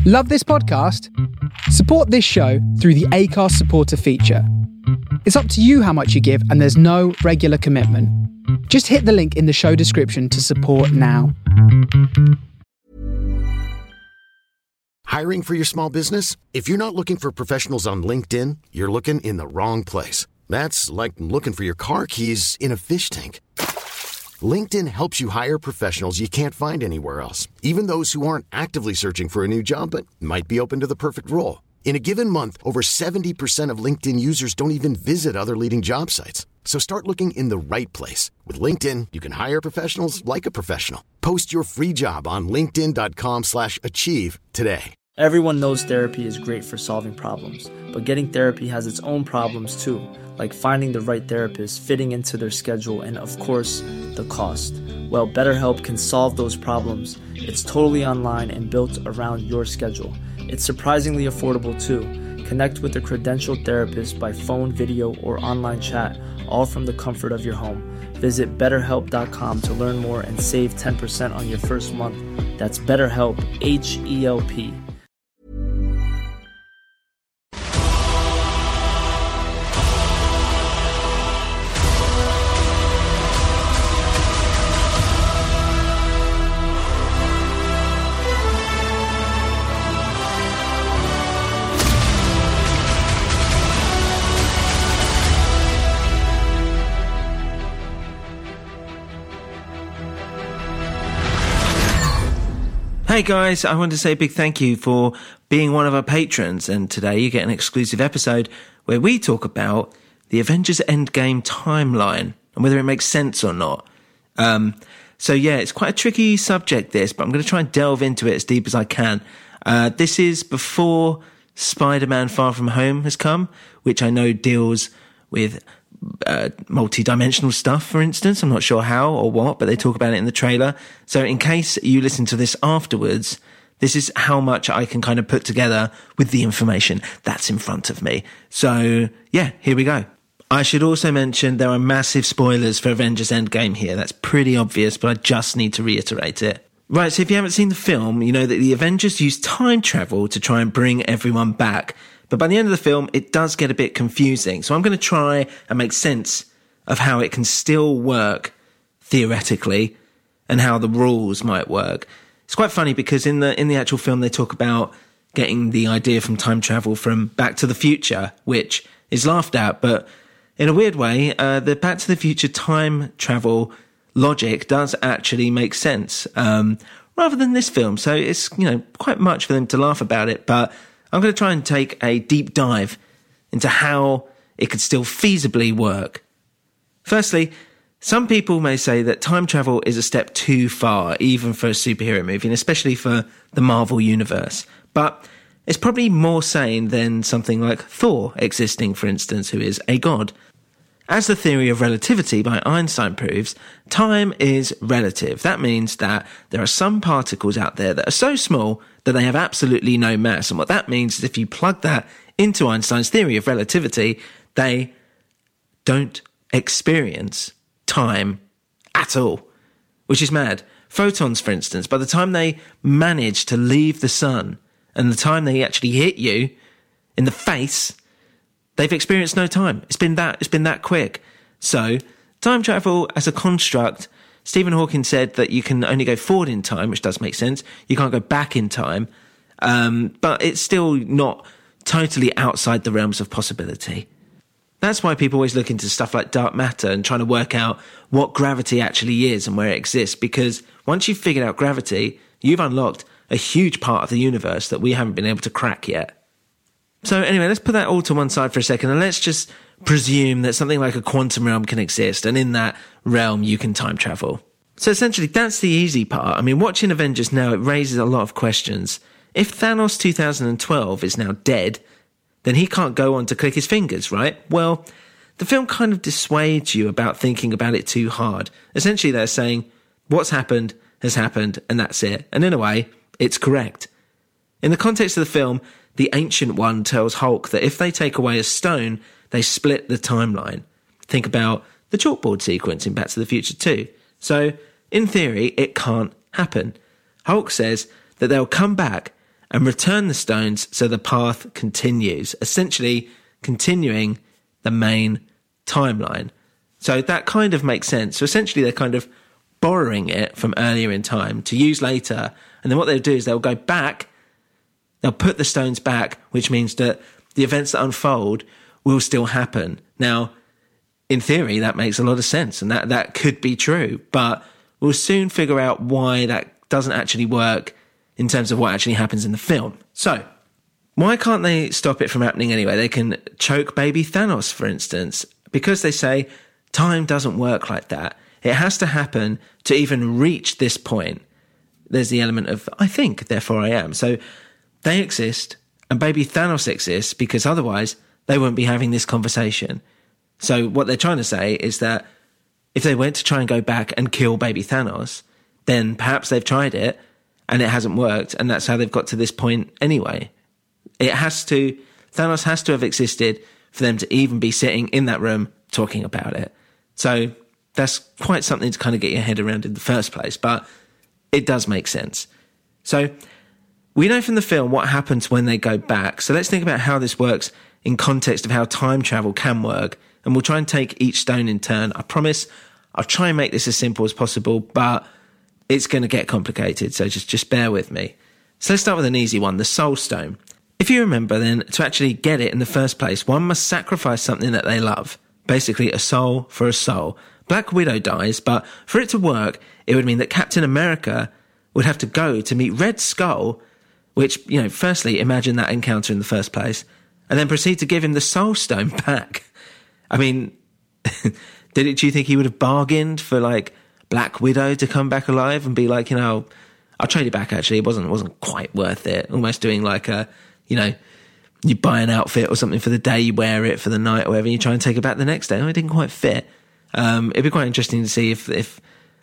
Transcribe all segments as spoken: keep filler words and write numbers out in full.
Love this podcast? Support this show through the Acast supporter feature. It's up to you how much you give, and there's no regular commitment. Just hit the link in the show description to support now. Hiring for your small business? If you're not looking for professionals on LinkedIn, you're looking in the wrong place. That's like looking for your car keys in a fish tank. LinkedIn helps you hire professionals you can't find anywhere else, even those who aren't actively searching for a new job but might be open to the perfect role. In a given month, over seventy percent of LinkedIn users don't even visit other leading job sites. So start looking in the right place. With LinkedIn, you can hire professionals like a professional. Post your free job on linkedin.com slash achieve today. Everyone knows therapy is great for solving problems, but getting therapy has its own problems too, like finding the right therapist, fitting into their schedule, and of course, the cost. Well, BetterHelp can solve those problems. It's totally online and built around your schedule. It's surprisingly affordable too. Connect with a credentialed therapist by phone, video, or online chat, all from the comfort of your home. Visit better help dot com to learn more and save ten percent on your first month. That's BetterHelp, H E L P. Hey guys, I want to say a big thank you for being one of our patrons, and today you get an exclusive episode where we talk about the Avengers Endgame timeline and whether it makes sense or not. Um, so yeah, it's quite a tricky subject this, but I'm going to try and delve into it as deep as I can. Uh, this is before Spider-Man Far From Home has come, which I know deals with Uh, multi-dimensional stuff, for instance. I'm not sure how or what, but they talk about it in the trailer. So in case you listen to this afterwards, this is how much I can kind of put together with the information that's in front of me. So yeah, here we go. I should also mention there are massive spoilers for Avengers Endgame here. That's pretty obvious, but I just need to reiterate it. Right, so if you haven't seen the film, you know that the Avengers use time travel to try and bring everyone back. But by the end of the film, it does get a bit confusing. So I'm going to try and make sense of how it can still work theoretically and how the rules might work. It's quite funny because in the in the actual film, they talk about getting the idea from time travel from Back to the Future, which is laughed at. But in a weird way, uh, the Back to the Future time travel logic does actually make sense, um, rather than this film. So it's, you know, quite much for them to laugh about it. But I'm going to try and take a deep dive into how it could still feasibly work. Firstly, some people may say that time travel is a step too far, even for a superhero movie, and especially for the Marvel Universe. But it's probably more sane than something like Thor existing, for instance, who is a god. As the theory of relativity by Einstein proves, time is relative. That means that there are some particles out there that are so small that they have absolutely no mass. And what that means is if you plug that into Einstein's theory of relativity, they don't experience time at all, which is mad. Photons, for instance, by the time they manage to leave the sun and the time they actually hit you in the face, they've experienced no time. It's been that, it's been that quick. So time travel as a construct, Stephen Hawking said that you can only go forward in time, which does make sense. You can't go back in time. Um, but it's still not totally outside the realms of possibility. That's why people always look into stuff like dark matter and trying to work out what gravity actually is and where it exists. Because once you've figured out gravity, you've unlocked a huge part of the universe that we haven't been able to crack yet. So anyway, let's put that all to one side for a second and let's just presume that something like a quantum realm can exist, and in that realm you can time travel. So essentially that's the easy part. I mean, watching Avengers now, it raises a lot of questions. If Thanos two thousand twelve is now dead, then he can't go on to click his fingers, right? Well, the film kind of dissuades you about thinking about it too hard. Essentially they're saying, what's happened has happened and that's it. And in a way, it's correct. In the context of the film, the Ancient One tells Hulk that if they take away a stone, they split the timeline. Think about the chalkboard sequence in Back to the Future two. So, in theory, it can't happen. Hulk says that they'll come back and return the stones so the path continues, essentially continuing the main timeline. So that kind of makes sense. So essentially they're kind of borrowing it from earlier in time to use later. And then what they'll do is they'll go back, they'll put the stones back, which means that the events that unfold will still happen. Now, in theory, that makes a lot of sense, and that, that could be true. But we'll soon figure out why that doesn't actually work in terms of what actually happens in the film. So, why can't they stop it from happening anyway? They can choke baby Thanos, for instance, because they say time doesn't work like that. It has to happen to even reach this point. There's the element of, I think, therefore I am. So they exist, and baby Thanos exists, because otherwise they won't be having this conversation. So what they're trying to say is that if they went to try and go back and kill baby Thanos, then perhaps they've tried it and it hasn't worked, and that's how they've got to this point anyway. It has to, Thanos has to have existed for them to even be sitting in that room talking about it. So that's quite something to kind of get your head around in the first place, but it does make sense. So we know from the film what happens when they go back. So let's think about how this works in context of how time travel can work. And we'll try and take each stone in turn. I promise I'll try and make this as simple as possible, but it's going to get complicated. So just, just bear with me. So let's start with an easy one, the Soul Stone. If you remember, then to actually get it in the first place, one must sacrifice something that they love. Basically a soul for a soul. Black Widow dies, but for it to work, it would mean that Captain America would have to go to meet Red Skull, which, you know, firstly, imagine that encounter in the first place, and then proceed to give him the Soul Stone back. I mean, did it, do you think he would have bargained for, like, Black Widow to come back alive and be like, you know, I'll trade it back, actually. It wasn't, it wasn't quite worth it. Almost doing like a, you know, you buy an outfit or something for the day, you wear it for the night or whatever, and you try and take it back the next day. Oh, it didn't quite fit. Um, it'd be quite interesting to see if, if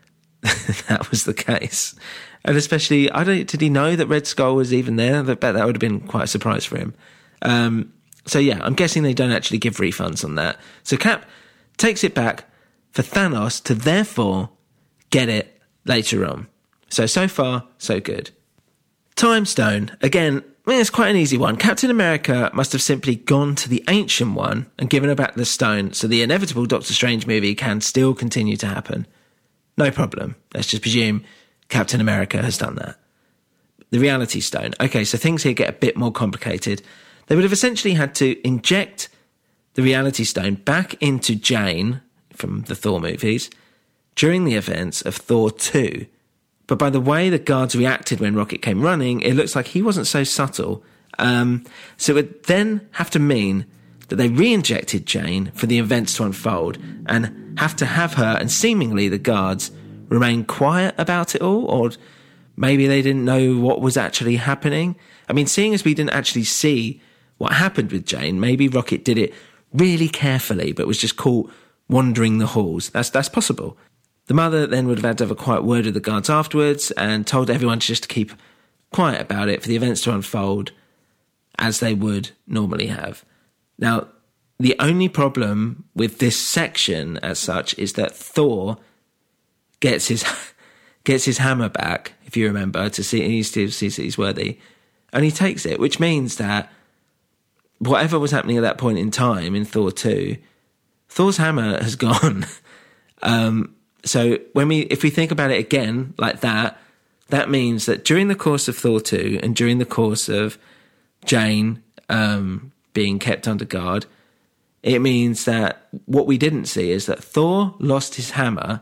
that was the case. And especially, I don't, did he know that Red Skull was even there? I bet that would have been quite a surprise for him. Um, so yeah, I'm guessing they don't actually give refunds on that. So Cap takes it back for Thanos to therefore get it later on. So, so far, so good. Time Stone. Again, I mean, it's quite an easy one. Captain America must have simply gone to the Ancient One and given her back the stone, so the inevitable Doctor Strange movie can still continue to happen. No problem. Let's just presume Captain America has done that. The Reality Stone. Okay, so things here get a bit more complicated. They would have essentially had to inject the Reality Stone back into Jane from the Thor movies during the events of Thor two. But by the way the guards reacted when Rocket came running, it looks like he wasn't so subtle. Um, so it would then have to mean that they re-injected Jane for the events to unfold and have to have her and seemingly the guards remain quiet about it all, or maybe they didn't know what was actually happening. I mean, seeing as we didn't actually see what happened with Jane, maybe Rocket did it really carefully but was just caught wandering the halls. That's, that's possible. The mother then would have had to have a quiet word with the guards afterwards and told everyone just to keep quiet about it for the events to unfold as they would normally have. Now, the only problem with this section as such is that Thor gets his gets his hammer back, if you remember, to see he still sees that he's worthy, and he takes it, which means that whatever was happening at that point in time in Thor two, Thor's hammer has gone. um... So when we, if we think about it again like that, that means that during the course of Thor two and during the course of Jane um, being kept under guard, it means that what we didn't see is that Thor lost his hammer,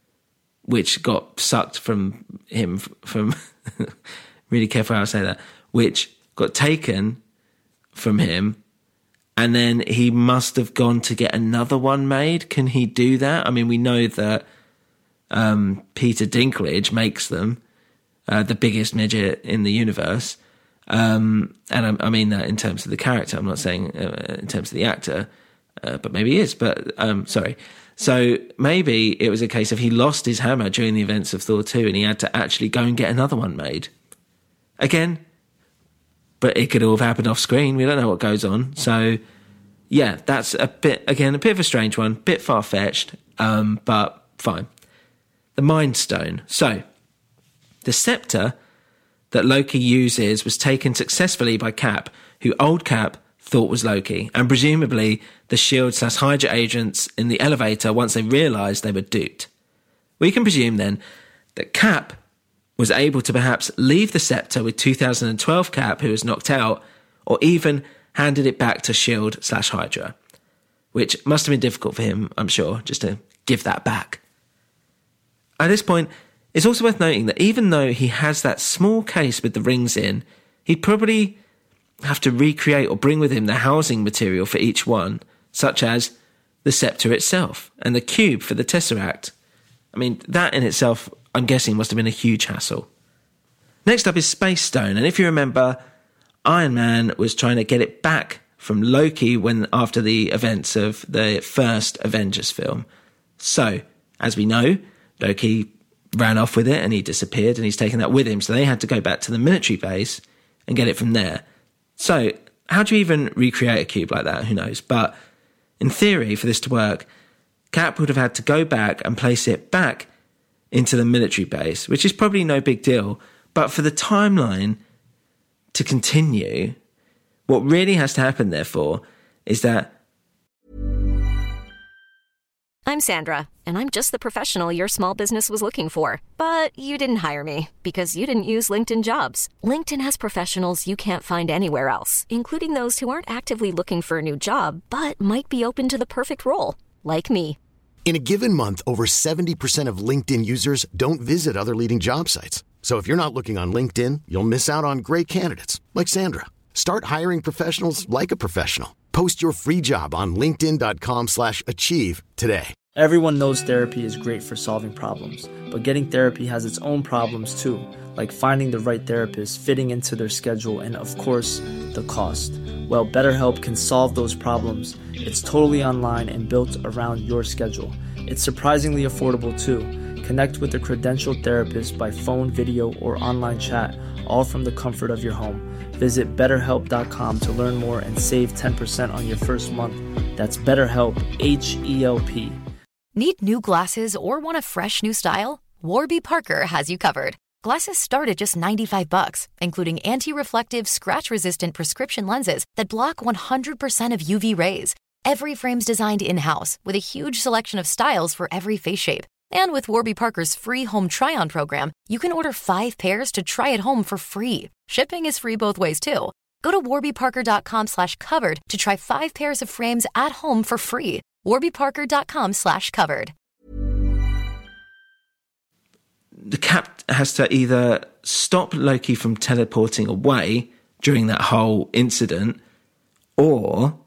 which got sucked from him, from, really careful how I say that, which got taken from him, and then he must have gone to get another one made. Can he do that? I mean, we know that Um, Peter Dinklage makes them, uh, the biggest midget in the universe. Um, and I, I mean that in terms of the character. I'm not saying uh, in terms of the actor, uh, but maybe he is. But um, sorry. So maybe it was a case of he lost his hammer during the events of Thor two and he had to actually go and get another one made. Again, but it could all have happened off screen. We don't know what goes on. So yeah, that's a bit, again, a bit of a strange one, bit far-fetched, um, but fine. The Mind Stone. So, the scepter that Loki uses was taken successfully by Cap, who old Cap thought was Loki, and presumably the SHIELD slash Hydra agents in the elevator once they realised they were duped. We can presume then that Cap was able to perhaps leave the scepter with two thousand twelve Cap, who was knocked out, or even handed it back to SHIELD slash Hydra, which must have been difficult for him, I'm sure, just to give that back. At this point, it's also worth noting that even though he has that small case with the rings in, he'd probably have to recreate or bring with him the housing material for each one, such as the scepter itself and the cube for the Tesseract. I mean, that in itself, I'm guessing, must have been a huge hassle. Next up is Space Stone, and if you remember, Iron Man was trying to get it back from Loki when after the events of the first Avengers film. So, as we know, Loki ran off with it and he disappeared and he's taken that with him, so they had to go back to the military base and get it from there. So, how do you even recreate a cube like that? Who knows? But in theory, for this to work, Cap would have had to go back and place it back into the military base, which is probably no big deal. But for the timeline to continue, what really has to happen, therefore, is that... I'm Sandra, and I'm just the professional your small business was looking for. But you didn't hire me because you didn't use LinkedIn Jobs. LinkedIn has professionals you can't find anywhere else, including those who aren't actively looking for a new job, but might be open to the perfect role, like me. In a given month, over seventy percent of LinkedIn users don't visit other leading job sites. So if you're not looking on LinkedIn, you'll miss out on great candidates like Sandra. Start hiring professionals like a professional. Post your free job on linkedin.com slash achieve today. Everyone knows therapy is great for solving problems, but getting therapy has its own problems too, like finding the right therapist, fitting into their schedule, and of course, the cost. Well, BetterHelp can solve those problems. It's totally online and built around your schedule. It's surprisingly affordable too. Connect with a credentialed therapist by phone, video, or online chat, all from the comfort of your home. Visit better help dot com to learn more and save ten percent on your first month. That's BetterHelp, H E L P. Need new glasses or want a fresh new style? Warby Parker has you covered. Glasses start at just ninety-five bucks, including anti-reflective, scratch-resistant prescription lenses that block one hundred percent of U V rays. Every frame's designed in-house with a huge selection of styles for every face shape. And with Warby Parker's free home try-on program, you can order five pairs to try at home for free. Shipping is free both ways, too. Go to warbyparker.com slash covered to try five pairs of frames at home for free. warbyparker.com slash covered. The Cap has to either stop Loki from teleporting away during that whole incident, or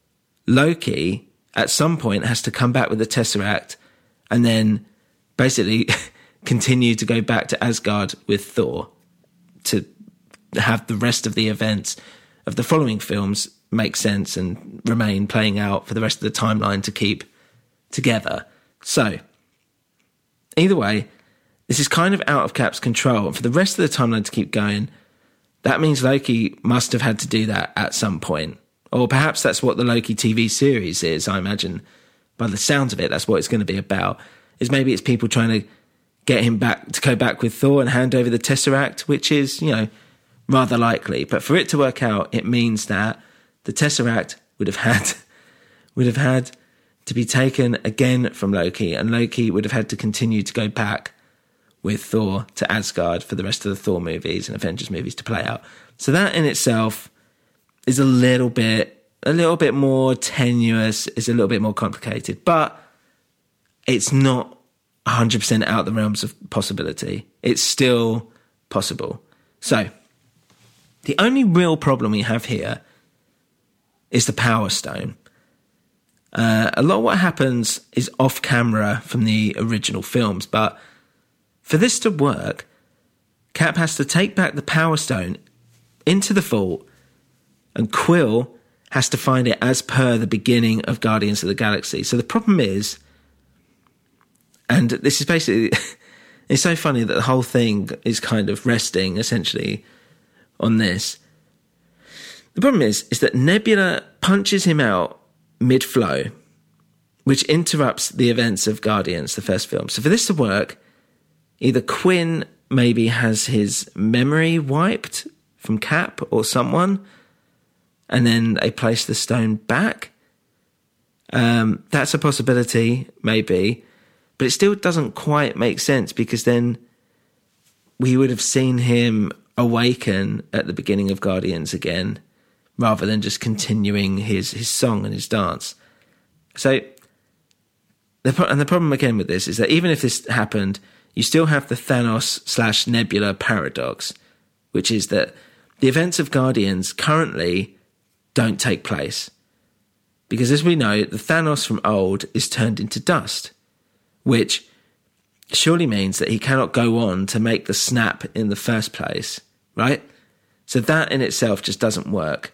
Loki at some point has to come back with the Tesseract and then basically continue to go back to Asgard with Thor to have the rest of the events of the following films make sense and remain playing out for the rest of the timeline to keep together. So, either way, this is kind of out of Cap's control. And for the rest of the timeline to keep going, that means Loki must have had to do that at some point. Or perhaps that's what the Loki T V series is, I imagine. By the sounds of it, that's what it's going to be about. Is maybe it's people trying to get him back to go back with Thor and hand over the Tesseract, which is, you know, rather likely. But for it to work out, it means that the Tesseract would have had would have had to be taken again from Loki, and Loki would have had to continue to go back with Thor to Asgard for the rest of the Thor movies and Avengers movies to play out. So that in itself is a little bit a little bit more tenuous, is a little bit more complicated, but it's not one hundred percent out the realms of possibility. It's still possible. So, the only real problem we have here is the Power Stone. Uh, a lot of what happens is off camera from the original films, but for this to work, Cap has to take back the Power Stone into the vault, and Quill has to find it as per the beginning of Guardians of the Galaxy. So the problem is, and this is basically, it's so funny that the whole thing is kind of resting essentially on this. The problem is, is that Nebula punches him out mid-flow, which interrupts the events of Guardians, the first film. So for this to work, either Quinn maybe has his memory wiped from Cap or someone, and then they place the stone back. Um, that's a possibility, maybe, but it still doesn't quite make sense, because then we would have seen him awaken at the beginning of Guardians again, rather than just continuing his, his song and his dance. So, the, and the problem again with this is that even if this happened, you still have the Thanos slash Nebula paradox, which is that the events of Guardians currently don't take place. Because as we know, the Thanos from old is turned into dust, which surely means that he cannot go on to make the snap in the first place, right? So that in itself just doesn't work.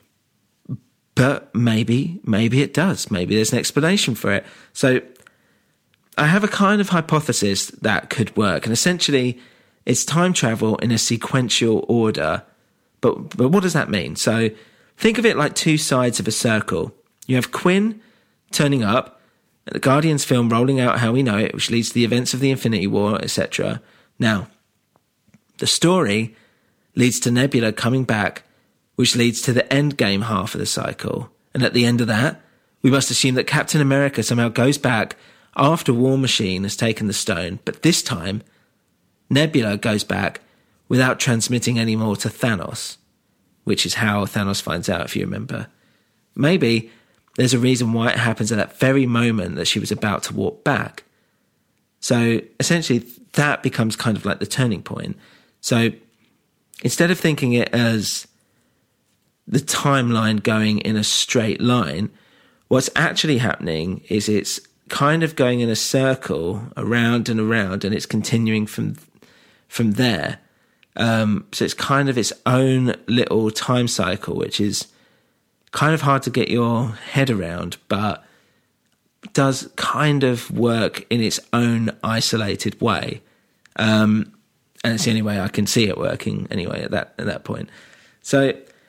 But maybe, maybe it does. Maybe there's an explanation for it. So I have a kind of hypothesis that could work. And essentially, it's time travel in a sequential order. But, but what does that mean? So think of it like two sides of a circle. You have Quinn turning up, the Guardians film rolling out how we know it, which leads to the events of the Infinity War, et cetera. Now, the story leads to Nebula coming back, which leads to the Endgame half of the cycle. And at the end of that, we must assume that Captain America somehow goes back after War Machine has taken the stone, but this time, Nebula goes back without transmitting any more to Thanos, which is how Thanos finds out, if you remember. Maybe there's a reason why it happens at that very moment that she was about to walk back. So essentially, that becomes kind of like the turning point. So instead of thinking it as the timeline going in a straight line, what's actually happening is it's kind of going in a circle around and around, and it's continuing from from there. Um, so it's kind of its own little time cycle, which is kind of hard to get your head around, but does kind of work in its own isolated way. Um, and it's the only way I can see it working anyway at that at that point. So,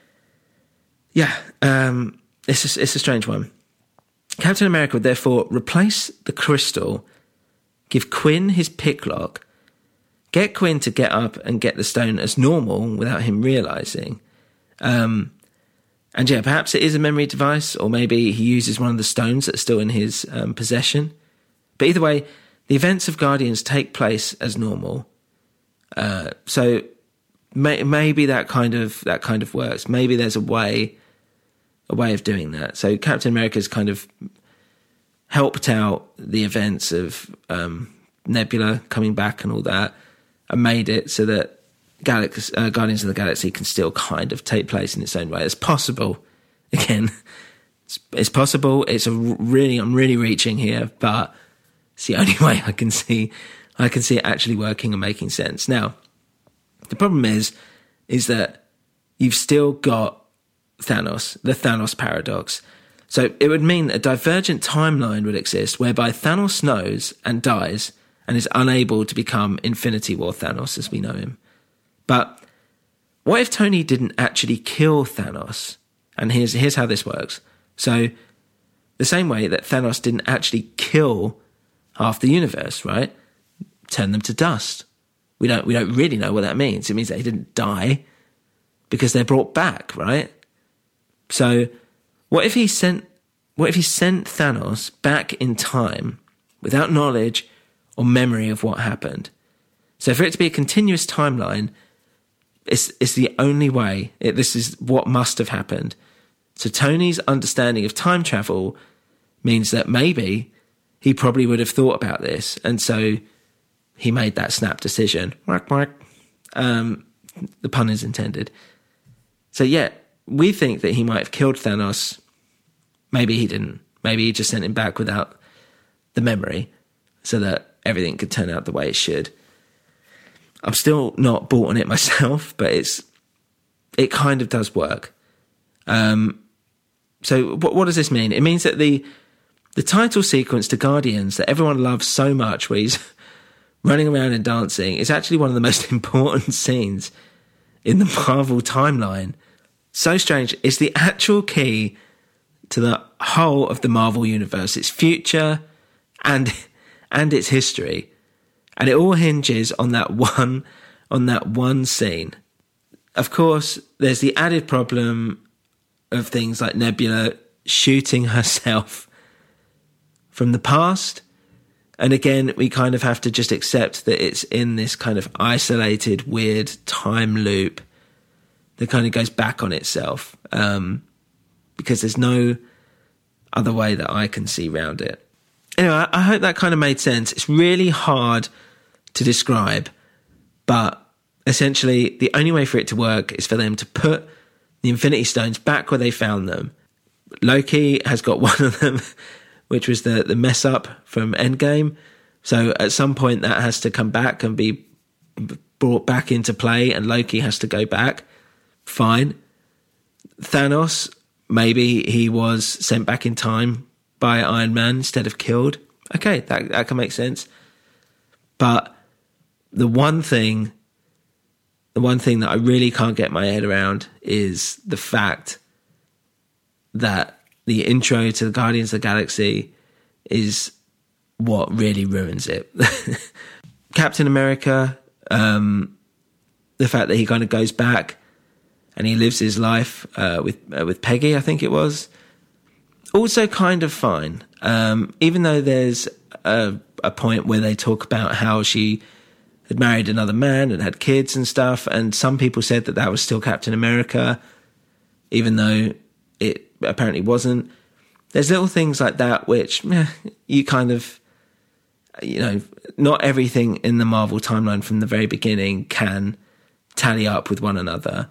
yeah, um, it's a, it's a strange one. Captain America would therefore replace the crystal, give Quinn his pick lock, get Quinn to get up and get the stone as normal without him realising. Um, and yeah, perhaps it is a memory device, or maybe he uses one of the stones that's still in his um, possession. But either way, the events of Guardians take place as normal. Uh, so may, maybe that kind of that kind of works. Maybe there's a way, a way of doing that. So Captain America's kind of helped out the events of um, Nebula coming back and all that, and made it so that Galax- uh, Guardians of the Galaxy can still kind of take place in its own way. It's possible. Again, it's, it's possible. It's a really, I'm really reaching here, but it's the only way I can see, I can see it actually working and making sense. Now, the problem is, is that you've still got Thanos, the Thanos paradox. So it would mean a divergent timeline would exist whereby Thanos knows and dies and is unable to become Infinity War Thanos as we know him. But what if Tony didn't actually kill Thanos? And here's here's how this works. So the same way that Thanos didn't actually kill half the universe, right? Turn them to dust. We don't we don't really know what that means. It means that he didn't die because they're brought back, right? So what if he sent what if he sent Thanos back in time without knowledge or memory of what happened? So for it to be a continuous timeline, It's, it's the only way. It, this is what must have happened. So Tony's understanding of time travel means that maybe he probably would have thought about this, and so he made that snap decision. Um, the pun is intended. So yeah, we think that he might have killed Thanos. Maybe he didn't. Maybe he just sent him back without the memory so that everything could turn out the way it should. I'm still not bought on it myself, but it's it kind of does work. Um, so what, what does this mean? It means that the the title sequence to Guardians that everyone loves so much, where he's running around and dancing, is actually one of the most important scenes in the Marvel timeline. So strange. It's the actual key to the whole of the Marvel universe, its future and and its history. And it all hinges on that one, on that one scene. Of course, there's the added problem of things like Nebula shooting herself from the past. And again, we kind of have to just accept that it's in this kind of isolated, weird time loop that kind of goes back on itself. Um, because there's no other way that I can see around it. Anyway, I hope that kind of made sense. It's really hard to describe, but essentially the only way for it to work is for them to put the Infinity Stones back where they found them. Loki has got one of them, which was the, the mess up from Endgame. So at some point that has to come back and be brought back into play, and Loki has to go back. Fine. Thanos, maybe he was sent back in time by Iron Man instead of killed. Okay, that, that can make sense. But the one thing, the one thing that I really can't get my head around is the fact that the intro to the Guardians of the Galaxy is what really ruins it. Captain America, um, the fact that he kind of goes back and he lives his life uh, with uh, with Peggy, I think it was, also kind of fine. Um, even though there's a, a point where they talk about how she had married another man and had kids and stuff, and some people said that that was still Captain America, even though it apparently wasn't. There's little things like that which eh, you kind of, you know, not everything in the Marvel timeline from the very beginning can tally up with one another.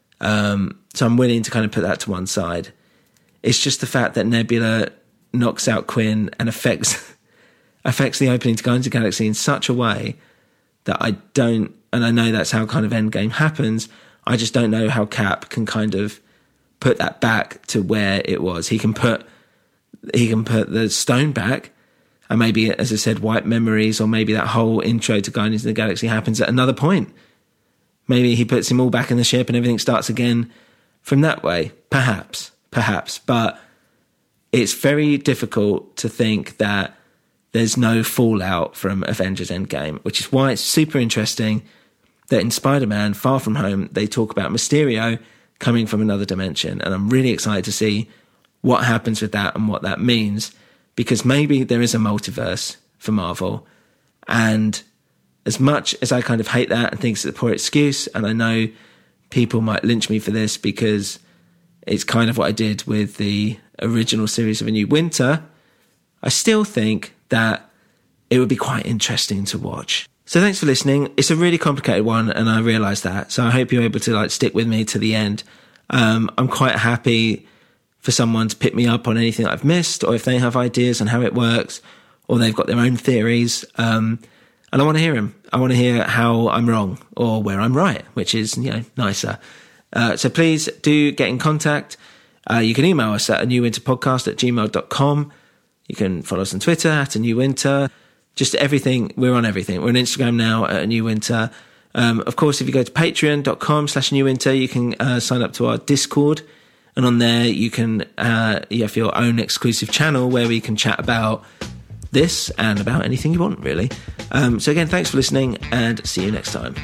Um, so I'm willing to kind of put that to one side. It's just the fact that Nebula knocks out Quinn and affects affects the opening to Guardians of the Galaxy in such a way that I don't, and I know that's how kind of Endgame happens, I just don't know how Cap can kind of put that back to where it was. He can put he can put the stone back, and maybe, as I said, wipe memories, or maybe that whole intro to Guardians of the Galaxy happens at another point. Maybe he puts him all back in the ship and everything starts again from that way. Perhaps, perhaps. But it's very difficult to think that there's no fallout from Avengers Endgame, which is why it's super interesting that in Spider-Man Far From Home, they talk about Mysterio coming from another dimension. And I'm really excited to see what happens with that and what that means, because maybe there is a multiverse for Marvel. And as much as I kind of hate that and think it's a poor excuse, and I know people might lynch me for this because it's kind of what I did with the original series of A New Winter, I still think that it would be quite interesting to watch. So thanks for listening. It's a really complicated one, and I realise that. So I hope you're able to like stick with me to the end. Um, I'm quite happy for someone to pick me up on anything I've missed, or if they have ideas on how it works, or they've got their own theories. Um, and I want to hear them. I want to hear how I'm wrong or where I'm right, which is, you know, nicer. Uh, so please do get in contact. Uh, you can email us at a new winter podcast at gmail dot com. You can follow us on Twitter at a new winter. Just everything. We're on everything. We're on Instagram now at a new winter. Um, of course, if you go to patreon dot com slash new winter, you can uh, sign up to our Discord. And on there, you can uh, you have your own exclusive channel where we can chat about this and about anything you want, really. Um, so again, thanks for listening, and see you next time.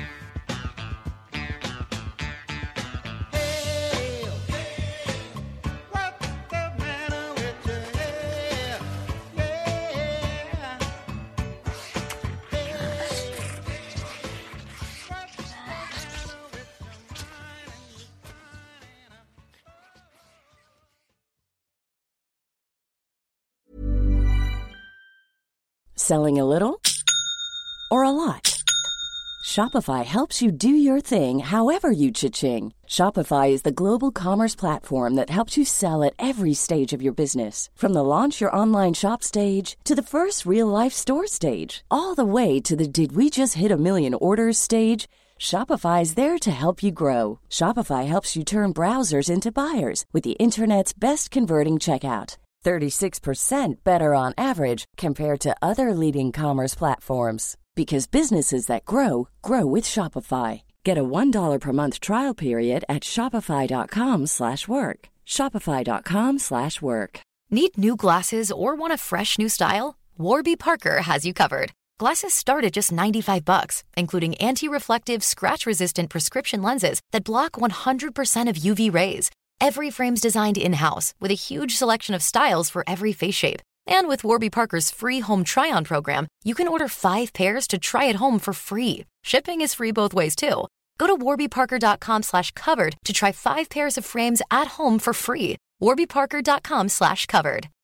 Selling a little or a lot? Shopify helps you do your thing however you cha-ching. Shopify is the global commerce platform that helps you sell at every stage of your business. From the launch your online shop stage to the first real-life store stage, all the way to the did we just hit a million orders stage. Shopify is there to help you grow. Shopify helps you turn browsers into buyers with the internet's best converting checkout. thirty-six percent better on average compared to other leading commerce platforms. Because businesses that grow, grow with Shopify. Get a one dollar per month trial period at shopify.com slash work. Shopify.com slash work. Need new glasses or want a fresh new style? Warby Parker has you covered. Glasses start at just ninety-five bucks, including anti-reflective, scratch-resistant prescription lenses that block one hundred percent of U V rays. Every frame's designed in-house with a huge selection of styles for every face shape. And with Warby Parker's free home try-on program, you can order five pairs to try at home for free. Shipping is free both ways, too. Go to warbyparker.com slash covered to try five pairs of frames at home for free. warbyparker.com slash covered.